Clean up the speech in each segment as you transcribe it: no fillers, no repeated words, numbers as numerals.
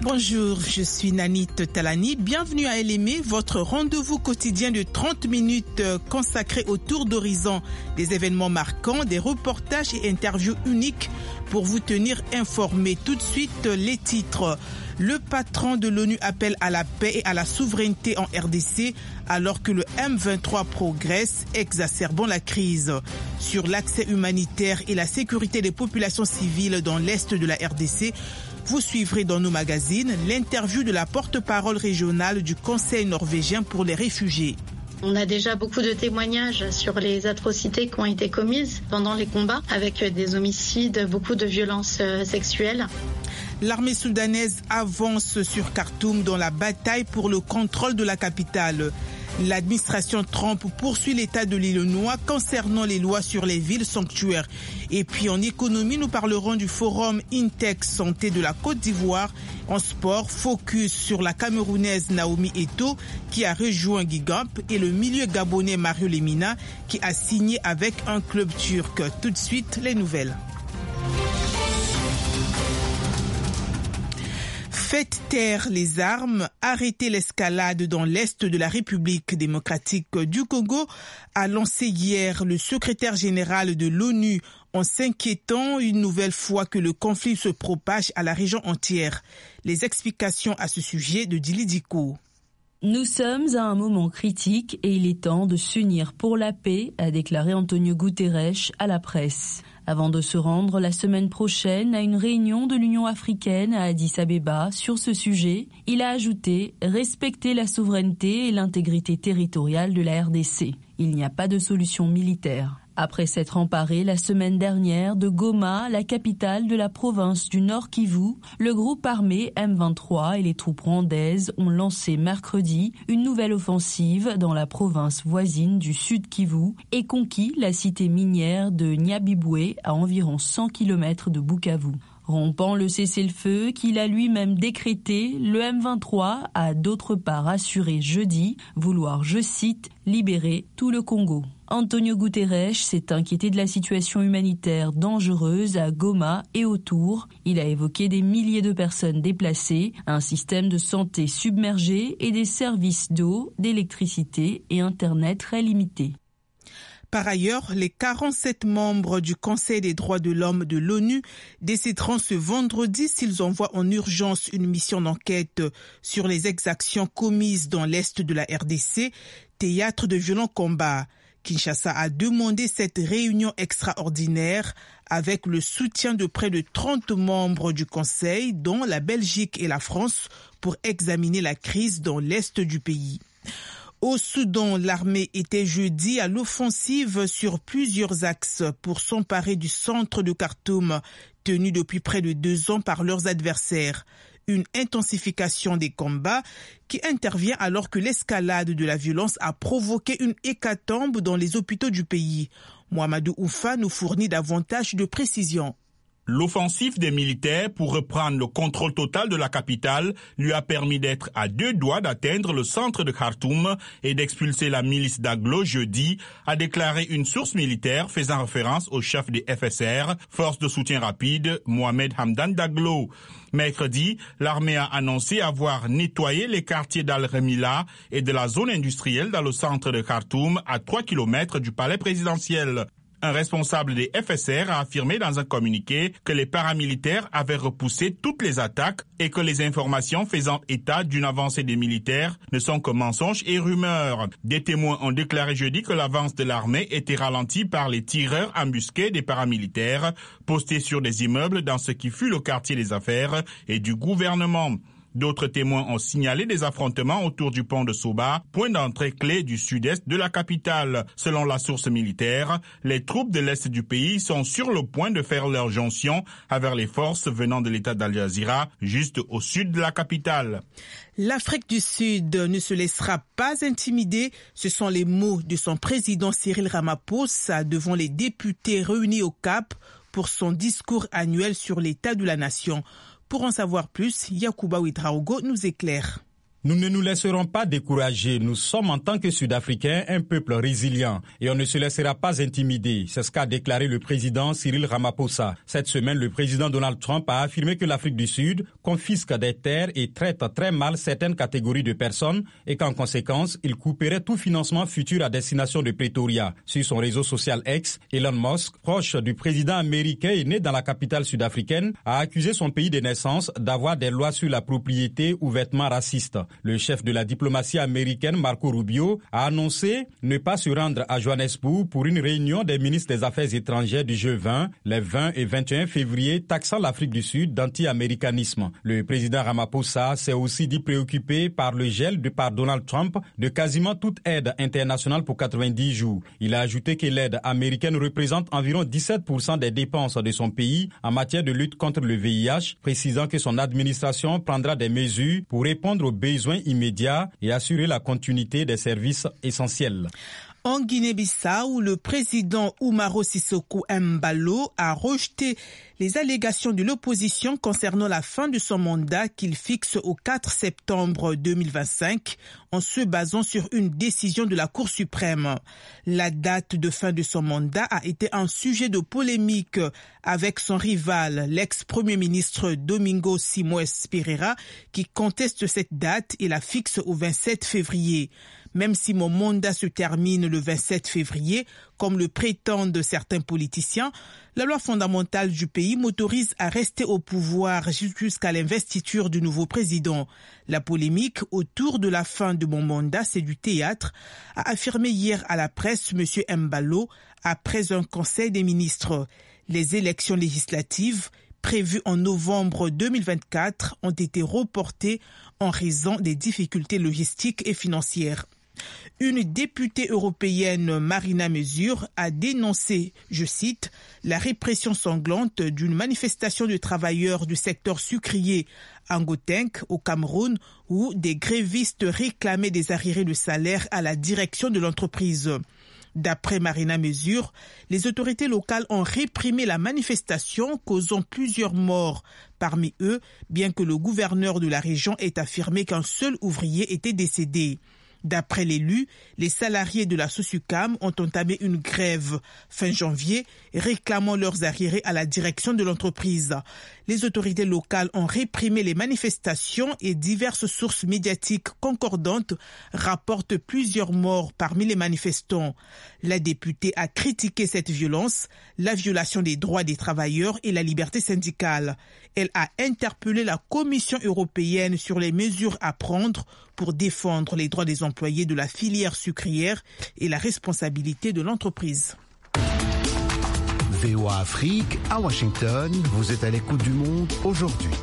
Bonjour, je suis Nanit Talani. Bienvenue à LME, votre rendez-vous quotidien de 30 minutes consacré au tour d'horizon des événements marquants, des reportages et interviews uniques pour vous tenir informés. Tout de suite, les titres. Le patron de l'ONU appelle à la paix et à la souveraineté en RDC alors que le M23 progresse, exacerbant la crise. Sur l'accès humanitaire et la sécurité des populations civiles dans l'est de la RDC, vous suivrez dans nos magazines l'interview de la porte-parole régionale du Conseil norvégien pour les réfugiés. On a déjà beaucoup de témoignages sur les atrocités qui ont été commises pendant les combats, avec des homicides, beaucoup de violences sexuelles. L'armée soudanaise avance sur Khartoum dans la bataille pour le contrôle de la capitale. L'administration Trump poursuit l'État de l'Illinois concernant les lois sur les villes sanctuaires. Et puis en économie, nous parlerons du forum Intech Santé de la Côte d'Ivoire. En sport, focus sur la Camerounaise Naomi Eto'o qui a rejoint Gigamp et le milieu gabonais Mario Lemina qui a signé avec un club turc. Tout de suite, les nouvelles. Faites taire les armes, arrêtez l'escalade dans l'est de la République démocratique du Congo, a lancé hier le secrétaire général de l'ONU en s'inquiétant une nouvelle fois que le conflit se propage à la région entière. Les explications à ce sujet de Dili Diko. Nous sommes à un moment critique et il est temps de s'unir pour la paix, a déclaré Antonio Guterres à la presse. Avant de se rendre la semaine prochaine à une réunion de l'Union africaine à Addis Abeba sur ce sujet, il a ajouté « Respecter la souveraineté et l'intégrité territoriale de la RDC. Il n'y a pas de solution militaire. » Après s'être emparé la semaine dernière de Goma, la capitale de la province du Nord Kivu, le groupe armé M23 et les troupes rwandaises ont lancé mercredi une nouvelle offensive dans la province voisine du Sud Kivu et conquis la cité minière de Nyabibwe à environ 100 km de Bukavu. Rompant le cessez-le-feu qu'il a lui-même décrété, le M23 a d'autre part assuré jeudi vouloir, je cite, libérer tout le Congo. Antonio Guterres s'est inquiété de la situation humanitaire dangereuse à Goma et autour. Il a évoqué des milliers de personnes déplacées, un système de santé submergé et des services d'eau, d'électricité et Internet très limités. Par ailleurs, les 47 membres du Conseil des droits de l'homme de l'ONU décideront ce vendredi s'ils envoient en urgence une mission d'enquête sur les exactions commises dans l'est de la RDC, théâtre de violents combats. Kinshasa a demandé cette réunion extraordinaire avec le soutien de près de 30 membres du Conseil, dont la Belgique et la France, pour examiner la crise dans l'est du pays. Au Soudan, l'armée était jeudi à l'offensive sur plusieurs axes pour s'emparer du centre de Khartoum, tenu depuis près de 2 ans par leurs adversaires. Une intensification des combats qui intervient alors que l'escalade de la violence a provoqué une hécatombe dans les hôpitaux du pays. Mohamedou Oufa nous fournit davantage de précisions. L'offensive des militaires pour reprendre le contrôle total de la capitale lui a permis d'être à 2 doigts d'atteindre le centre de Khartoum et d'expulser la milice d'Aglo jeudi, a déclaré une source militaire faisant référence au chef des FSR, Force de soutien rapide, Mohamed Hamdan Daglo. Mercredi, l'armée a annoncé avoir nettoyé les quartiers d'Al-Remila et de la zone industrielle dans le centre de Khartoum à 3 km du palais présidentiel. Un responsable des FSR a affirmé dans un communiqué que les paramilitaires avaient repoussé toutes les attaques et que les informations faisant état d'une avancée des militaires ne sont que mensonges et rumeurs. Des témoins ont déclaré jeudi que l'avance de l'armée était ralentie par les tireurs embusqués des paramilitaires postés sur des immeubles dans ce qui fut le quartier des affaires et du gouvernement. D'autres témoins ont signalé des affrontements autour du pont de Soba, point d'entrée clé du sud-est de la capitale. Selon la source militaire, les troupes de l'est du pays sont sur le point de faire leur jonction avec les forces venant de l'état d'Al Jazeera, juste au sud de la capitale. L'Afrique du Sud ne se laissera pas intimider. Ce sont les mots de son président Cyril Ramaphosa devant les députés réunis au Cap pour son discours annuel sur l'état de la nation. Pour en savoir plus, Yacouba Ouedraogo nous éclaire. Nous ne nous laisserons pas décourager. Nous sommes en tant que Sud-Africains un peuple résilient et on ne se laissera pas intimider. C'est ce qu'a déclaré le président Cyril Ramaphosa. Cette semaine, le président Donald Trump a affirmé que l'Afrique du Sud confisque des terres et traite très mal certaines catégories de personnes et qu'en conséquence, il couperait tout financement futur à destination de Pretoria. Sur son réseau social X, Elon Musk, proche du président américain et né dans la capitale sud-africaine, a accusé son pays de naissance d'avoir des lois sur la propriété ouvertement racistes. Le chef de la diplomatie américaine, Marco Rubio, a annoncé ne pas se rendre à Johannesburg pour une réunion des ministres des Affaires étrangères du G20 les 20 et 21 février, taxant l'Afrique du Sud d'anti-américanisme. Le président Ramaphosa s'est aussi dit préoccupé par le gel par Donald Trump de quasiment toute aide internationale pour 90 jours. Il a ajouté que l'aide américaine représente environ 17% des dépenses de son pays en matière de lutte contre le VIH, précisant que son administration prendra des mesures pour répondre aux besoins immédiats et assurer la continuité des services essentiels. En Guinée-Bissau, le président Umaro Sissoko Embalo a rejeté les allégations de l'opposition concernant la fin de son mandat qu'il fixe au 4 septembre 2025 en se basant sur une décision de la Cour suprême. La date de fin de son mandat a été un sujet de polémique avec son rival, l'ex-premier ministre Domingos Simoes Pereira, qui conteste cette date et la fixe au 27 février. Même si mon mandat se termine le 27 février, comme le prétendent certains politiciens, la loi fondamentale du pays m'autorise à rester au pouvoir jusqu'à l'investiture du nouveau président. La polémique autour de la fin de mon mandat, c'est du théâtre, a affirmé hier à la presse M. Embalo après un conseil des ministres. Les élections législatives prévues en novembre 2024 ont été reportées en raison des difficultés logistiques et financières. Une députée européenne, Marina Mezure, a dénoncé, je cite, la répression sanglante d'une manifestation de travailleurs du secteur sucrier à Gauteng, au Cameroun, où des grévistes réclamaient des arriérés de salaire à la direction de l'entreprise. D'après Marina Mezure, les autorités locales ont réprimé la manifestation, causant plusieurs morts. Parmi eux, bien que le gouverneur de la région ait affirmé qu'un seul ouvrier était décédé. D'après l'élu, les salariés de la Sosucam ont entamé une grève fin janvier, réclamant leurs arriérés à la direction de l'entreprise. Les autorités locales ont réprimé les manifestations et diverses sources médiatiques concordantes rapportent plusieurs morts parmi les manifestants. La députée a critiqué cette violence, la violation des droits des travailleurs et la liberté syndicale. Elle a interpellé la Commission européenne sur les mesures à prendre pour défendre les droits des employés de la filière sucrière et la responsabilité de l'entreprise. VOA Afrique, à Washington, vous êtes à l'écoute du monde aujourd'hui.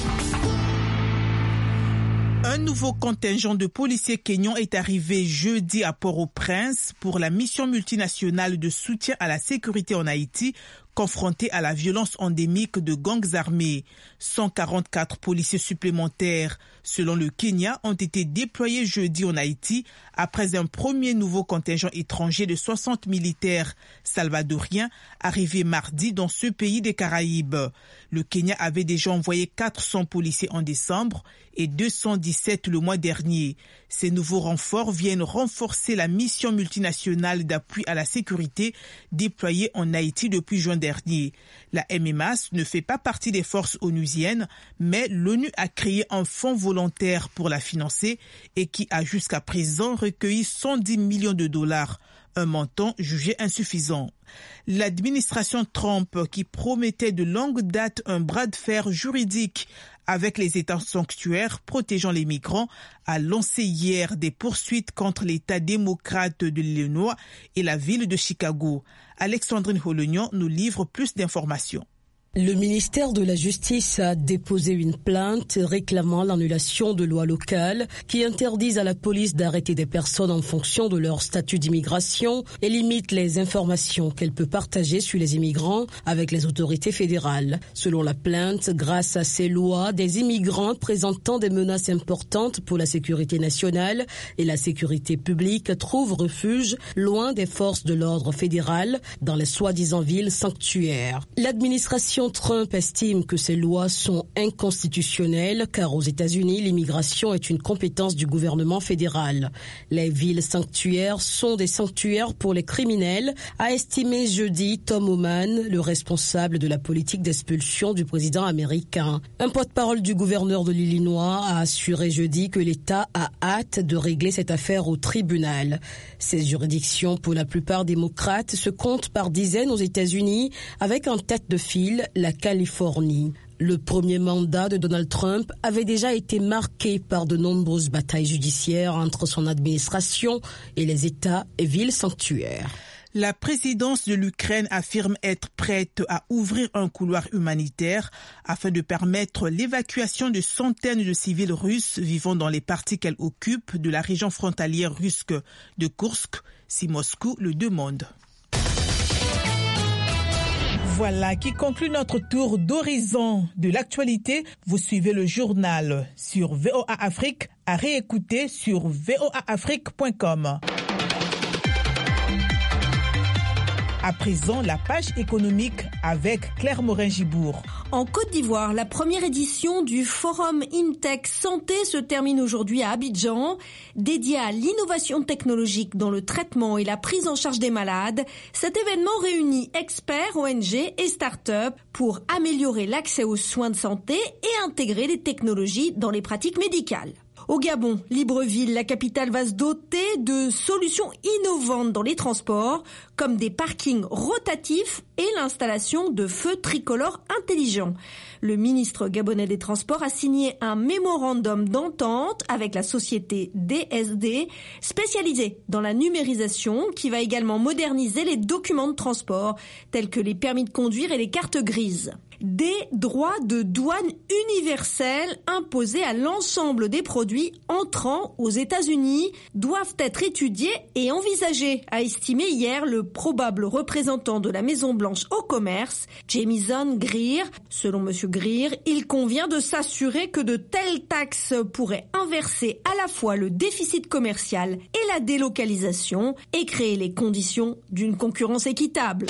Un nouveau contingent de policiers kenyans est arrivé jeudi à Port-au-Prince pour la mission multinationale de soutien à la sécurité en Haïti, confrontés à la violence endémique de gangs armés. 144 policiers supplémentaires, selon le Kenya, ont été déployés jeudi en Haïti après un premier nouveau contingent étranger de 60 militaires salvadoriens arrivés mardi dans ce pays des Caraïbes. Le Kenya avait déjà envoyé 400 policiers en décembre et 217 le mois dernier. Ces nouveaux renforts viennent renforcer la mission multinationale d'appui à la sécurité déployée en Haïti depuis juin dernier. La MMAS ne fait pas partie des forces onusiennes, mais l'ONU a créé un fonds volontaire pour la financer et qui a jusqu'à présent recueilli 110 millions de dollars, un montant jugé insuffisant. L'administration Trump, qui promettait de longue date un bras de fer juridique avec les États sanctuaires protégeant les migrants, a lancé hier des poursuites contre l'État démocrate de l'Illinois et la ville de Chicago. Alexandrine Holognan nous livre plus d'informations. Le ministère de la Justice a déposé une plainte réclamant l'annulation de lois locales qui interdisent à la police d'arrêter des personnes en fonction de leur statut d'immigration et limitent les informations qu'elle peut partager sur les immigrants avec les autorités fédérales. Selon la plainte, grâce à ces lois, des immigrants présentant des menaces importantes pour la sécurité nationale et la sécurité publique trouvent refuge loin des forces de l'ordre fédéral dans les soi-disant villes sanctuaires. L'administration l'administration Trump estime que ces lois sont inconstitutionnelles car aux États-Unis, l'immigration est une compétence du gouvernement fédéral. Les villes sanctuaires sont des sanctuaires pour les criminels, a estimé jeudi Tom Homan, le responsable de la politique d'expulsion du président américain. Un porte-parole du gouverneur de l'Illinois a assuré jeudi que l'État a hâte de régler cette affaire au tribunal. Ces juridictions, pour la plupart démocrates, se comptent par dizaines aux États-Unis, avec en tête de file la Californie. Le premier mandat de Donald Trump avait déjà été marqué par de nombreuses batailles judiciaires entre son administration et les États et villes sanctuaires. La présidence de l'Ukraine affirme être prête à ouvrir un couloir humanitaire afin de permettre l'évacuation de centaines de civils russes vivant dans les parties qu'elle occupe de la région frontalière russe de Koursk, si Moscou le demande. Voilà qui conclut notre tour d'horizon de l'actualité. Vous suivez le journal sur VOA Afrique, à réécouter sur voaafrique.com. À présent, la page économique avec Claire Morin-Gibourg. En Côte d'Ivoire, la première édition du Forum InTech Santé se termine aujourd'hui à Abidjan. Dédié à l'innovation technologique dans le traitement et la prise en charge des malades, cet événement réunit experts, ONG et start-up pour améliorer l'accès aux soins de santé et intégrer les technologies dans les pratiques médicales. Au Gabon, Libreville, la capitale, va se doter de solutions innovantes dans les transports, comme des parkings rotatifs et l'installation de feux tricolores intelligents. Le ministre gabonais des Transports a signé un mémorandum d'entente avec la société DSD, spécialisée dans la numérisation, qui va également moderniser les documents de transport, tels que les permis de conduire et les cartes grises. Des droits de douane universels imposés à l'ensemble des produits entrant aux États-Unis doivent être étudiés et envisagés, a estimé hier le probable représentant de la Maison-Blanche au commerce, Jamieson Greer. Selon M. Greer, il convient de s'assurer que de telles taxes pourraient inverser à la fois le déficit commercial et la délocalisation et créer les conditions d'une concurrence équitable.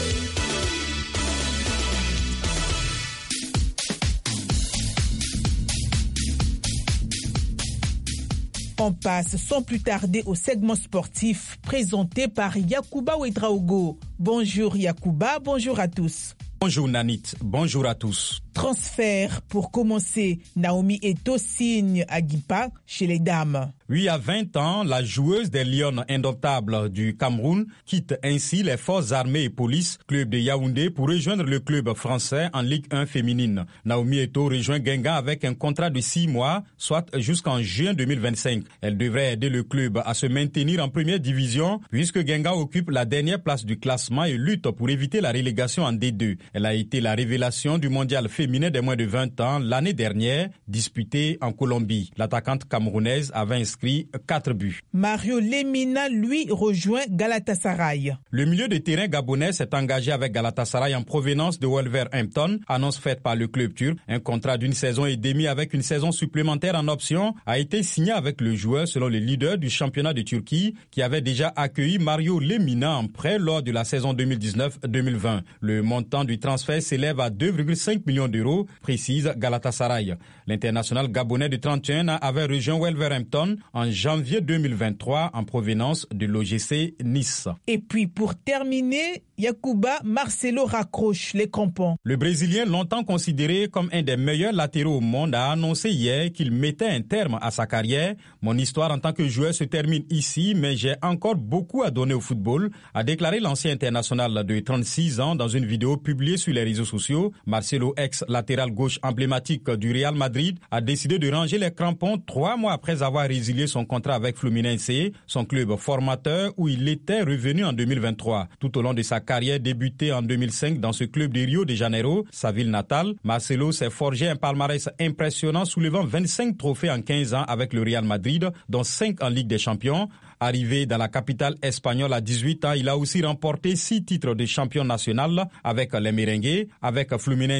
On passe sans plus tarder au segment sportif présenté par Yacouba Ouedraogo. Bonjour Yacouba, bonjour à tous. Bonjour Nanit, bonjour à tous. Transfert pour commencer, Naomi Eto'o signe à Guipa chez les dames. Oui, à 20 ans, la joueuse des Lions indomptables du Cameroun quitte ainsi les forces armées et police, club de Yaoundé, pour rejoindre le club français en Ligue 1 féminine. Naomi Eto'o rejoint Guingamp avec un contrat de 6 mois, soit jusqu'en juin 2025. Elle devrait aider le club à se maintenir en première division, puisque Guingamp occupe la dernière place du classement et lutte pour éviter la relégation en D2. Elle a été la révélation du mondial féminin des moins de 20 ans l'année dernière, disputé en Colombie. L'attaquante camerounaise avait inscrit 4 buts. Mario Lemina, lui, rejoint Galatasaray. Le milieu de terrain gabonais s'est engagé avec Galatasaray en provenance de Wolverhampton, annonce faite par le club turc. Un contrat d'une saison et demie avec une saison supplémentaire en option a été signé avec le joueur selon les leaders du championnat de Turquie qui avait déjà accueilli Mario Lemina en prêt lors de la saison 2019-2020. Le montant du transfert s'élève à 2,5 millions d'euros, précise Galatasaray. L'international gabonais de 31 ans avait rejoint Wolverhampton en janvier 2023 en provenance de l'OGC Nice. Et puis pour terminer, Yacouba, Marcelo raccroche les crampons. Le Brésilien, longtemps considéré comme un des meilleurs latéraux au monde, a annoncé hier qu'il mettait un terme à sa carrière. Mon histoire en tant que joueur se termine ici, mais j'ai encore beaucoup à donner au football, a déclaré l'ancien international de 36 ans dans une vidéo publiée sur les réseaux sociaux. Marcelo, ex-latéral gauche emblématique du Real Madrid, a décidé de ranger les crampons 3 mois après avoir résilié son contrat avec Fluminense, son club formateur où il était revenu en 2023. Tout au long de sa carrière débutée en 2005 dans ce club de Rio de Janeiro, sa ville natale, Marcelo s'est forgé un palmarès impressionnant soulevant 25 trophées en 15 ans avec le Real Madrid, dont 5 en Ligue des Champions. Arrivé dans la capitale espagnole à 18 ans, il a aussi remporté 6 titres de champion national avec les Merengues. Avec Fluminense, le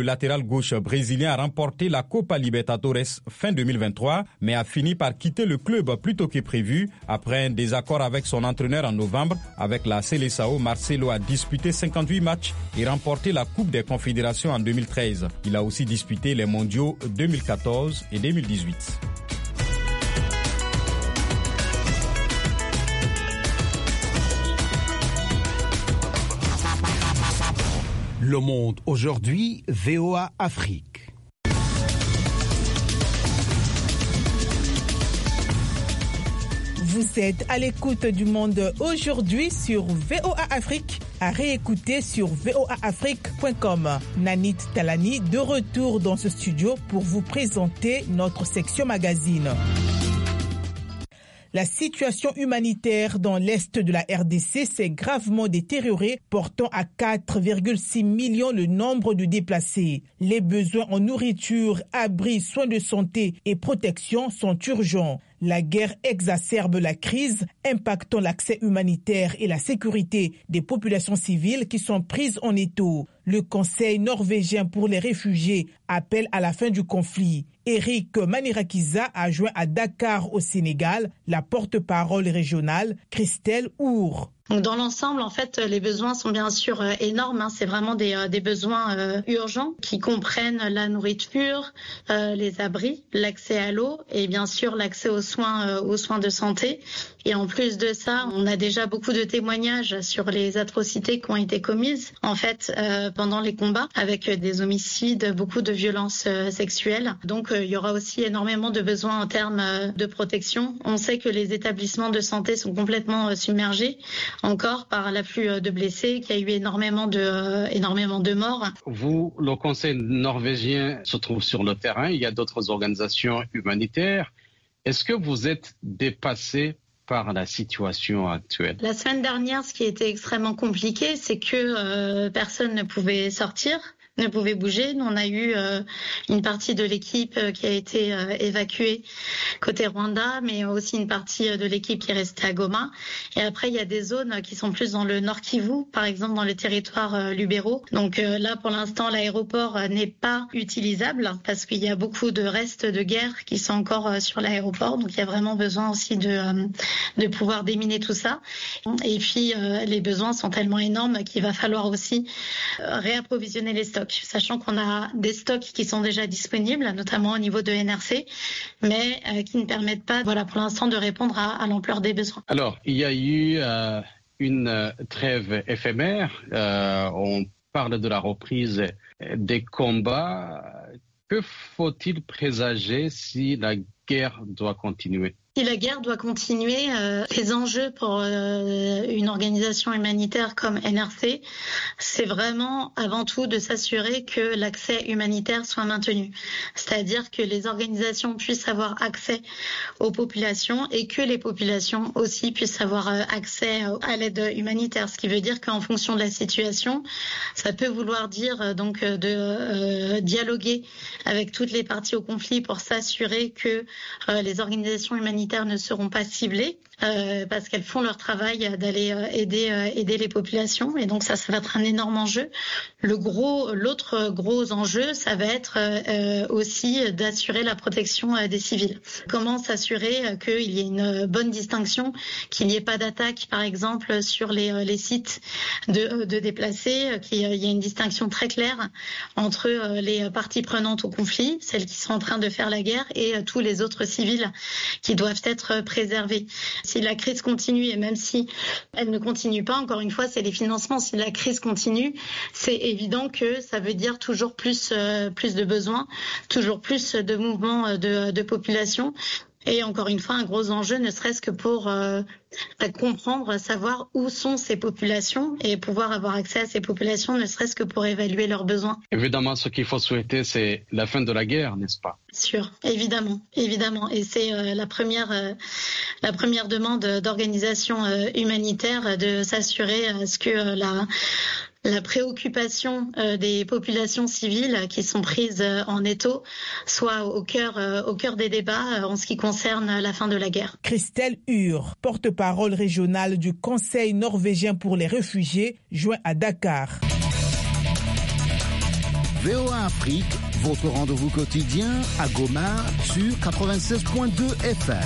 latéral gauche brésilien a remporté la Copa Libertadores fin 2023, mais a fini par quitter le club plus tôt que prévu. Après un désaccord avec son entraîneur en novembre, avec la Seleção, Marcelo a disputé 58 matchs et remporté la Coupe des Confédérations en 2013. Il a aussi disputé les mondiaux 2014 et 2018. Le Monde aujourd'hui, VOA Afrique. Vous êtes à l'écoute du Monde aujourd'hui sur VOA Afrique, à réécouter sur voaafrique.com. Nanit Talani de retour dans ce studio pour vous présenter notre section magazine. La situation humanitaire dans l'est de la RDC s'est gravement détériorée, portant à 4,6 millions le nombre de déplacés. Les besoins en nourriture, abris, soins de santé et protection sont urgents. La guerre exacerbe la crise, impactant l'accès humanitaire et la sécurité des populations civiles qui sont prises en étau. Le Conseil norvégien pour les réfugiés appelle à la fin du conflit. Eric Manirakiza a joint à Dakar au Sénégal la porte-parole régionale Christelle Our. Donc dans l'ensemble, en fait, les besoins sont bien sûr énormes. C'est vraiment des besoins urgents qui comprennent la nourriture, les abris, l'accès à l'eau et bien sûr l'accès aux soins de santé. Et en plus de ça, on a déjà beaucoup de témoignages sur les atrocités qui ont été commises en fait pendant les combats, avec des homicides, beaucoup de violences sexuelles. Donc il y aura aussi énormément de besoins en termes de protection. On sait que les établissements de santé sont complètement submergés encore par l'afflux de blessés, qu'il y a eu énormément de morts. Vous, le Conseil norvégien se trouve sur le terrain, il y a d'autres organisations humanitaires. Est-ce que vous êtes dépassé par la situation actuelle? La semaine dernière, ce qui était extrêmement compliqué, c'est que personne ne pouvait sortir, ne pouvait bouger. Nous, on a eu une partie de l'équipe qui a été évacuée côté Rwanda, mais aussi une partie de l'équipe qui est restée à Goma. Et après, il y a des zones qui sont plus dans le Nord Kivu, par exemple dans le territoire Lubero. Donc là, pour l'instant, l'aéroport n'est pas utilisable parce qu'il y a beaucoup de restes de guerre qui sont encore sur l'aéroport. Donc il y a vraiment besoin aussi de pouvoir déminer tout ça. Et puis, les besoins sont tellement énormes qu'il va falloir aussi réapprovisionner les stocks, sachant qu'on a des stocks qui sont déjà disponibles, notamment au niveau de NRC, mais qui ne permettent pas, pour l'instant, de répondre à l'ampleur des besoins. Alors, il y a eu une trêve éphémère. On parle de la reprise des combats. Que faut-il présager si la guerre doit continuer? Si la guerre doit continuer, les enjeux pour une organisation humanitaire comme NRC, c'est vraiment avant tout de s'assurer que l'accès humanitaire soit maintenu. C'est-à-dire que les organisations puissent avoir accès aux populations et que les populations aussi puissent avoir accès à l'aide humanitaire. Ce qui veut dire qu'en fonction de la situation, ça peut vouloir dire donc de dialoguer avec toutes les parties au conflit pour s'assurer que les organisations humanitaires ne seront pas ciblées parce qu'elles font leur travail d'aller aider les populations, et donc ça va être un énorme enjeu. L'autre gros enjeu, ça va être aussi d'assurer la protection des civils. Comment s'assurer qu'il y ait une bonne distinction, qu'il n'y ait pas d'attaque par exemple sur les sites de déplacés, qu'il y ait une distinction très claire entre les parties prenantes au conflit, celles qui sont en train de faire la guerre, et tous les autres civils qui doivent être préservés. Si la crise continue, et même si elle ne continue pas, encore une fois, c'est les financements. Si la crise continue, c'est évident que ça veut dire toujours plus de besoins, toujours plus de mouvements de population. Et encore une fois, un gros enjeu, ne serait-ce que pour comprendre, savoir où sont ces populations et pouvoir avoir accès à ces populations, ne serait-ce que pour évaluer leurs besoins. Évidemment, ce qu'il faut souhaiter, c'est la fin de la guerre, n'est-ce pas? Sûr, évidemment. Et c'est la première demande d'organisation humanitaire, de s'assurer à ce que la préoccupation des populations civiles qui sont prises en étau soit au cœur des débats en ce qui concerne la fin de la guerre. Christelle Ur, porte-parole régionale du Conseil norvégien pour les réfugiés, joint à Dakar. VOA Afrique, votre rendez-vous quotidien à Goma sur 96.2 FM.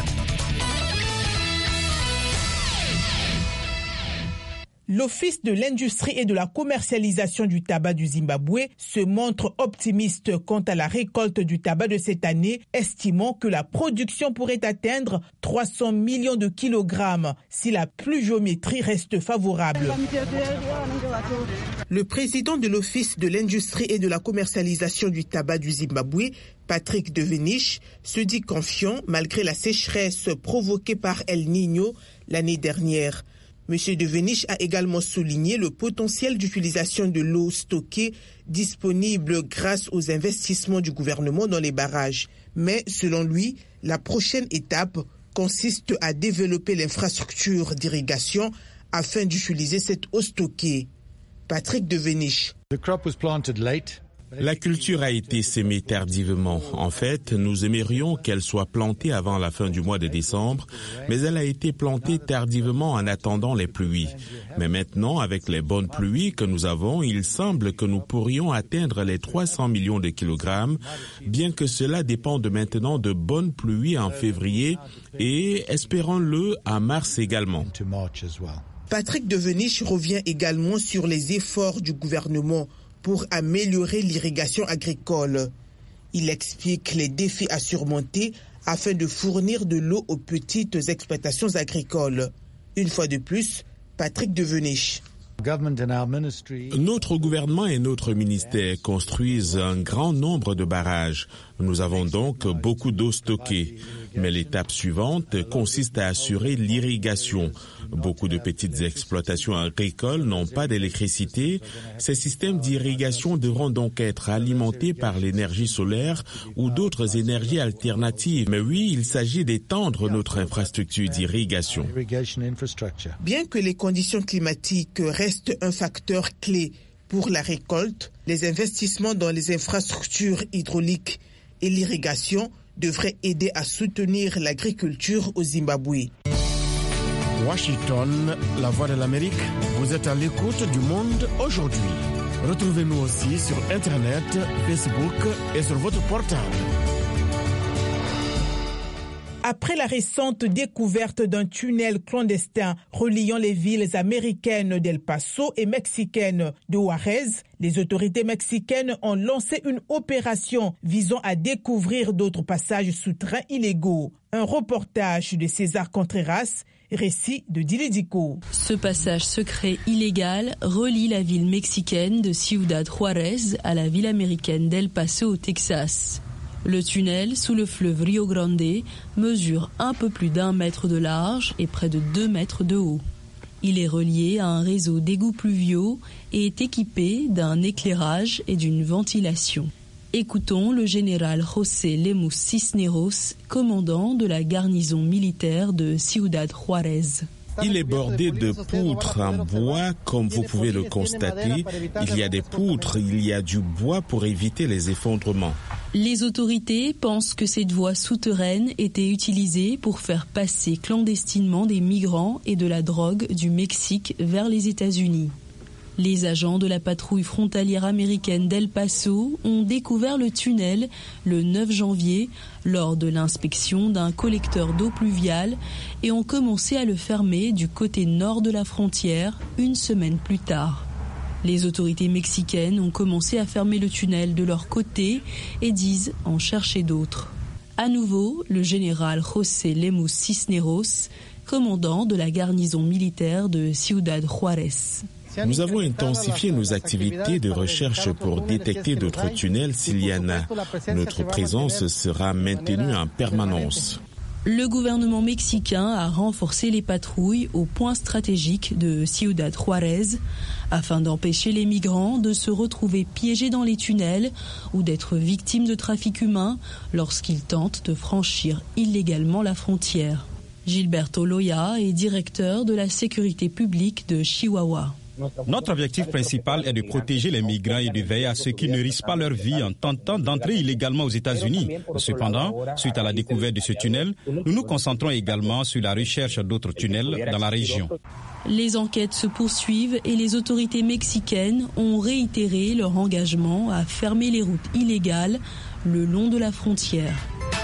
L'Office de l'industrie et de la commercialisation du tabac du Zimbabwe se montre optimiste quant à la récolte du tabac de cette année, estimant que la production pourrait atteindre 300 millions de kilogrammes si la pluviométrie reste favorable. Le président de l'Office de l'industrie et de la commercialisation du tabac du Zimbabwe, Patrick Devenish, se dit confiant malgré la sécheresse provoquée par El Niño l'année dernière. M. Devenish a également souligné le potentiel d'utilisation de l'eau stockée disponible grâce aux investissements du gouvernement dans les barrages. Mais selon lui, la prochaine étape consiste à développer l'infrastructure d'irrigation afin d'utiliser cette eau stockée. Patrick Devenish. La culture a été sémée tardivement. En fait, nous aimerions qu'elle soit plantée avant la fin du mois de décembre, mais elle a été plantée tardivement en attendant les pluies. Mais maintenant, avec les bonnes pluies que nous avons, il semble que nous pourrions atteindre les 300 millions de kilogrammes, bien que cela dépende maintenant de bonnes pluies en février et, espérons-le, en mars également. Patrick Devenish revient également sur les efforts du gouvernement pour améliorer l'irrigation agricole. Il explique les défis à surmonter afin de fournir de l'eau aux petites exploitations agricoles. Une fois de plus, Patrick Devenish. Notre gouvernement et notre ministère construisent un grand nombre de barrages. Nous avons donc beaucoup d'eau stockée. Mais l'étape suivante consiste à assurer l'irrigation. Beaucoup de petites exploitations agricoles n'ont pas d'électricité. Ces systèmes d'irrigation devront donc être alimentés par l'énergie solaire ou d'autres énergies alternatives. Mais oui, il s'agit d'étendre notre infrastructure d'irrigation. Bien que les conditions climatiques restent un facteur clé pour la récolte, les investissements dans les infrastructures hydrauliques et l'irrigation devrait aider à soutenir l'agriculture au Zimbabwe. Washington, la voix de l'Amérique, vous êtes à l'écoute du monde aujourd'hui. Retrouvez-nous aussi sur Internet, Facebook et sur votre portable. Après la récente découverte d'un tunnel clandestin reliant les villes américaines d'El Paso et mexicaines de Juarez, les autorités mexicaines ont lancé une opération visant à découvrir d'autres passages souterrains illégaux. Un reportage de César Contreras, récit de Dilidico. Ce passage secret illégal relie la ville mexicaine de Ciudad Juárez à la ville américaine d'El Paso au Texas. Le tunnel sous le fleuve Rio Grande mesure un peu plus d'1 mètre de large et près de 2 mètres de haut. Il est relié à un réseau d'égouts pluviaux et est équipé d'un éclairage et d'une ventilation. Écoutons le général José Lemus Cisneros, commandant de la garnison militaire de Ciudad Juárez. Il est bordé de poutres en bois, comme vous pouvez le constater. Il y a des poutres, il y a du bois pour éviter les effondrements. Les autorités pensent que cette voie souterraine était utilisée pour faire passer clandestinement des migrants et de la drogue du Mexique vers les États-Unis. Les agents de la patrouille frontalière américaine d'El Paso ont découvert le tunnel le 9 janvier lors de l'inspection d'un collecteur d'eau pluviale et ont commencé à le fermer du côté nord de la frontière 1 semaine plus tard. Les autorités mexicaines ont commencé à fermer le tunnel de leur côté et disent en chercher d'autres. À nouveau, le général José Lemus Cisneros, commandant de la garnison militaire de Ciudad Juárez. Nous avons intensifié nos activités de recherche pour détecter d'autres tunnels s'il y en a. Notre présence sera maintenue en permanence. Le gouvernement mexicain a renforcé les patrouilles au point stratégique de Ciudad Juárez afin d'empêcher les migrants de se retrouver piégés dans les tunnels ou d'être victimes de trafic humain lorsqu'ils tentent de franchir illégalement la frontière. Gilberto Loya est directeur de la sécurité publique de Chihuahua. Notre objectif principal est de protéger les migrants et de veiller à ce qu'ils ne risquent pas leur vie en tentant d'entrer illégalement aux États-Unis. Cependant, suite à la découverte de ce tunnel, nous nous concentrons également sur la recherche d'autres tunnels dans la région. Les enquêtes se poursuivent et les autorités mexicaines ont réitéré leur engagement à fermer les routes illégales le long de la frontière.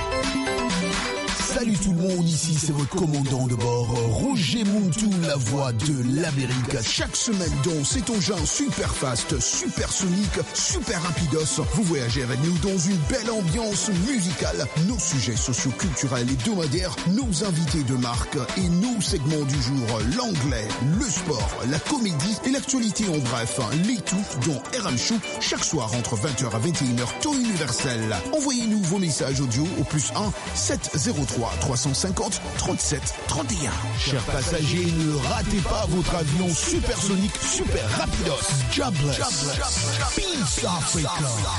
Salut tout le monde, ici c'est votre commandant de bord, Roger Montou, la voix de l'Amérique. Chaque semaine dans cet engin super fast, super sonique, super rapidos, vous voyagez avec nous dans une belle ambiance musicale. Nos sujets socio-culturels et hebdomadaires, nos invités de marque et nos segments du jour, l'anglais, le sport, la comédie et l'actualité en bref. Les tout dans RM Show, chaque soir entre 20h à 21h, temps universel. Envoyez-nous vos messages audio au +1 703 350 37 31. Chers passagers, ne ratez pas votre avion supersonique, super rapidos. Jobless. Peace Africa.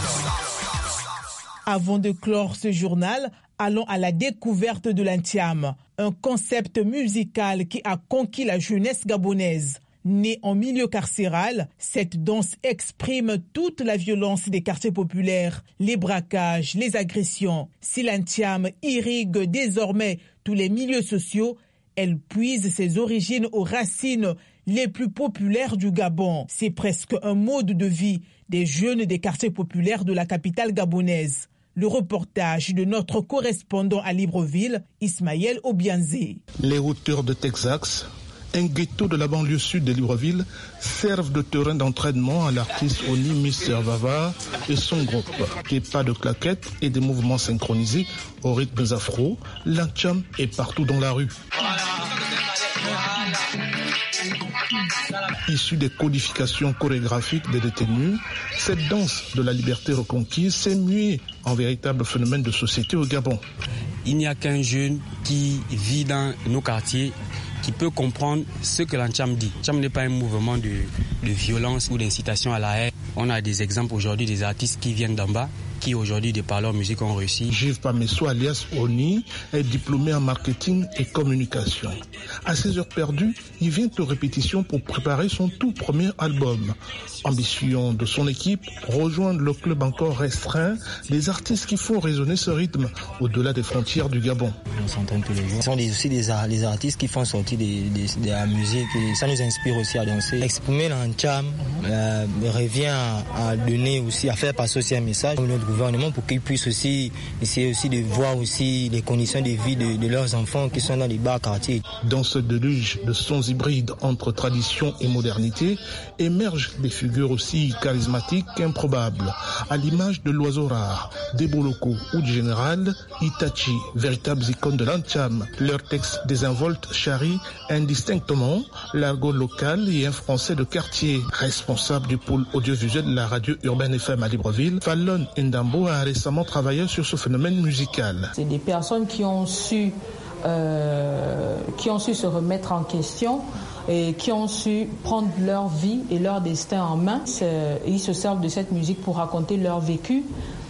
Avant de clore ce journal, allons à la découverte de l'Antiam, un concept musical qui a conquis la jeunesse gabonaise. Née en milieu carcéral, cette danse exprime toute la violence des quartiers populaires, les braquages, les agressions. Si l'Antiam irrigue désormais tous les milieux sociaux, elle puise ses origines aux racines les plus populaires du Gabon. C'est presque un mode de vie des jeunes des quartiers populaires de la capitale gabonaise. Le reportage de notre correspondant à Libreville, Ismaël Obianzé. Les hauteurs de Texas, un ghetto de la banlieue sud de Libreville, servent de terrain d'entraînement à l'artiste Oni Mr Vava et son groupe. Des pas de claquettes et des mouvements synchronisés au rythme afro, l'Antiam est partout dans la rue. Issue des codifications chorégraphiques des détenus, cette danse de la liberté reconquise s'est muée en véritable phénomène de société au Gabon. Il n'y a qu'un jeune qui vit dans nos quartiers qui peut comprendre ce que l'Antiam dit. L'Antiam n'est pas un mouvement de violence ou d'incitation à la haine. On a des exemples aujourd'hui des artistes qui viennent d'en bas, qui aujourd'hui, de par leur musique, ont réussi. Gilles Pamesso, alias Oni, est diplômé en marketing et communication. À ses heures perdues, il vient aux répétitions pour préparer son tout premier album. Ambition de son équipe, rejoindre le club encore restreint des artistes qui font résonner ce rythme au-delà des frontières du Gabon. On s'entraîne tous les jours. Ce sont aussi des artistes qui font sortir de la musique et ça nous inspire aussi à danser. Exprimer l'Antiam revient à donner aussi, à faire passer aussi un message au gouvernement pour qu'ils puissent aussi essayer aussi de voir aussi les conditions de vie de leurs enfants qui sont dans les bas quartiers. Dans ce déluge de sons hybrides entre tradition et modernité, émergent des figures aussi charismatiques qu'improbables, à l'image de l'oiseau rare, des Boloko ou du général Itachi, véritables icônes de l'Antiam. Leur texte désinvolte charrie indistinctement l'argot local et un français de quartier. Responsable du pôle audiovisuel de la radio urbaine FM à Libreville, Fallon Ndambo a récemment travaillé sur ce phénomène musical. C'est des personnes qui ont su se remettre en question et qui ont su prendre leur vie et leur destin en main. Ils se servent de cette musique pour raconter leur vécu,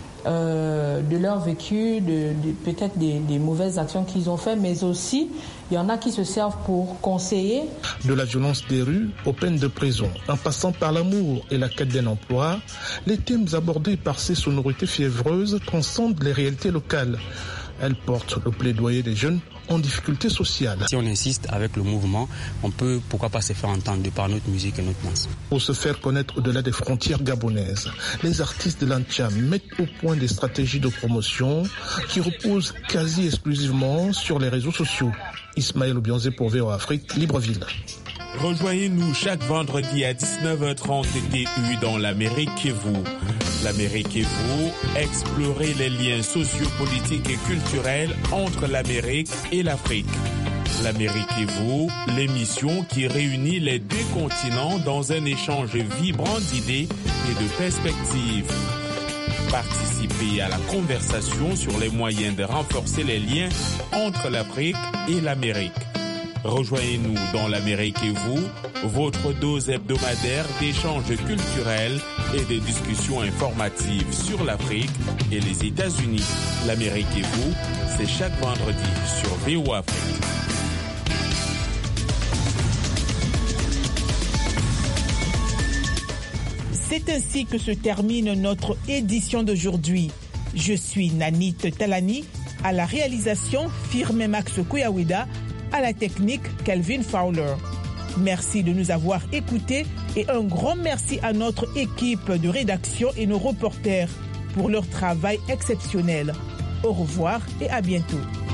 peut-être des mauvaises actions qu'ils ont faites, mais aussi il y en a qui se servent pour conseiller. De la violence des rues aux peines de prison, en passant par l'amour et la quête d'un emploi, les thèmes abordés par ces sonorités fiévreuses transcendent les réalités locales. Elles portent le plaidoyer des jeunes en difficulté sociale. Si on insiste avec le mouvement, on peut pourquoi pas se faire entendre de par notre musique et notre danse. Pour se faire connaître au-delà des frontières gabonaises, les artistes de l'Antiam mettent au point des stratégies de promotion qui reposent quasi exclusivement sur les réseaux sociaux. Ismaël Obianzé pour VOA Afrique, Libreville. Rejoignez-nous chaque vendredi à 19h30 TU dans l'Amérique et vous. L'Amérique et vous, explorez les liens sociopolitiques et culturels entre l'Amérique et l'Afrique. L'Amérique et vous, l'émission qui réunit les deux continents dans un échange vibrant d'idées et de perspectives. Participez à la conversation sur les moyens de renforcer les liens entre l'Afrique et l'Amérique. Rejoignez-nous dans l'Amérique et vous, votre dose hebdomadaire d'échanges culturels et de discussions informatives sur l'Afrique et les États-Unis. L'Amérique et vous, c'est chaque vendredi sur VOA Afrique. C'est ainsi que se termine notre édition d'aujourd'hui. Je suis Nanit Talani, à la réalisation Firmin Max Kouyawida, à la technique Kelvin Fowler. Merci de nous avoir écoutés et un grand merci à notre équipe de rédaction et nos reporters pour leur travail exceptionnel. Au revoir et à bientôt.